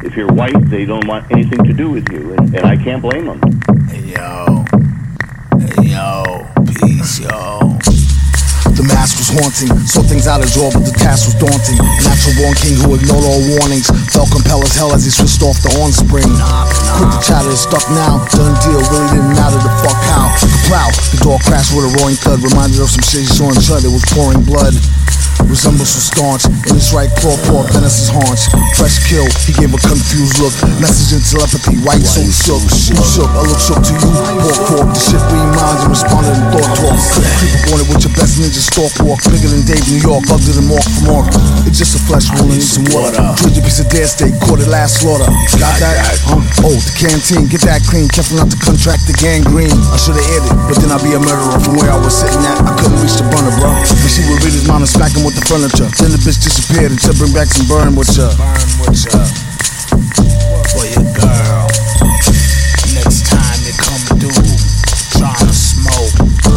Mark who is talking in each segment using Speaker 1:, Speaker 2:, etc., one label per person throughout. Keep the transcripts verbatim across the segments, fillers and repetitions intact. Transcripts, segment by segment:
Speaker 1: If you're white, they don't want anything to do with you, and, and I can't blame them.
Speaker 2: Hey yo, hey yo, peace yo. The mask was haunting, saw things out of draw, but the task was daunting. A natural born king who ignored all warnings, felt compelled as hell as he switched off the horn spring. Quick to chatter is stuck now, done deal, really didn't matter the fuck how. The plow, the door crashed with a roaring thud, reminded of some shit he saw in Chud, it was pouring blood. Resemblance was staunch, in his right claw paw, Venice's haunch. Fresh kill, he gave a confused look. Message in telepathy, white so shook. She shook, I look shook to you. Pork pork, the shit read minds and responded in thought talk. Creep up on it with your best ninja stalk walk. Bigger than Dave, New York, ugly than Mark from Mark. It's just a flesh wound, need some water. Drilled your piece of dead steak, caught it last slaughter. Got that? Huh? Oh, the canteen, get that clean. Careful not to contract the gangrene. I should've aired it, but then I'd be a murderer. From where I was sitting at, I couldn't reach the burner, bro. And she would read his mind and smack him with the furniture. Then the bitch disappeared until bring back some burn with ya. Burn with ya. For your girl. Next time you come through, tryna smoke.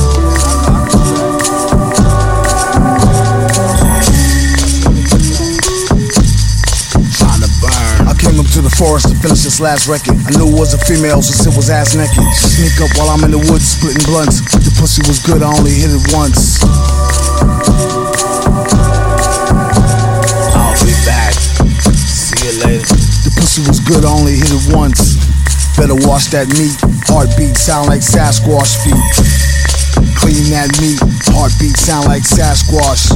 Speaker 2: Tryna burn. I came up to the forest to finish this last record. I knew it was a female, so it was ass naked. She sneak up while I'm in the woods splitting blunts. The pussy was good, I only hit it once. The pussy was good, I only hit it once. Better wash that meat. Heartbeat sound like Sasquatch feet. Clean that meat. Heartbeat sound like Sasquatch.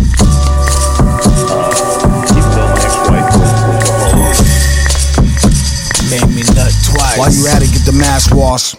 Speaker 1: Even though my ex-wife was, was a whole...
Speaker 2: Made me nut twice. While you at it, get the mask wash.